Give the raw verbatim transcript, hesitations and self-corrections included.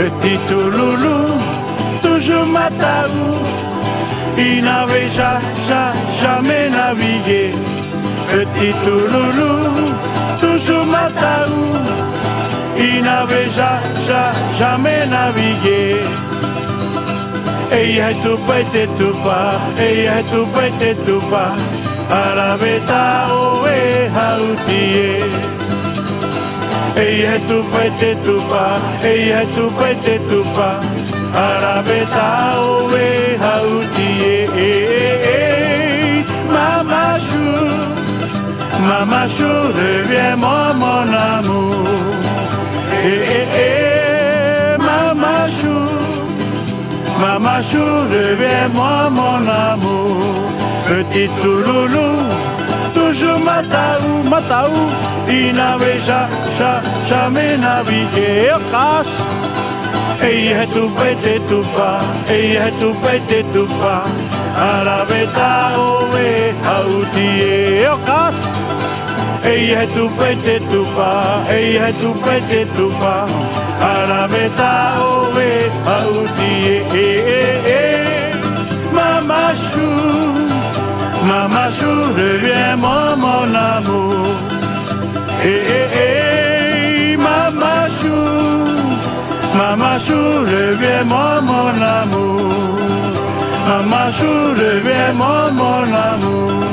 Petit touloulou, toujours mataou, il n'avait ja, ja, jamais navigué. Petit touloulou, toujours mataou, il n'avait ja, ja, jamais navigué. Et il tout pété tout pas, et il tout pété tout pas, à la bêta oé haoutié. Et il tout pété tout pas, et il tout pété tout pas, à la bêta oé haoutié. Maman chou, maman chou, reviens-moi mon amour. Eh eh eh, maman chou, maman chou, reviens-moi mon amour. Petit touloulou, toujours mataou, mataou, il n'avait ja, ja, jamais navigué au casse. Et il a tout pété tout pas, et il a tout pété tout pas, à la bêta oé haoutié au casse. Et il a tout pété tout pas, et il a tout pété tout pas, à la bêta oé haoutié. Eh eh eh, maman chou, maman chou, reviens-moi mon amour. Eh eh eh, maman chou, maman chou, reviens-moi mon amour. Maman chou, reviens-moi mon amour.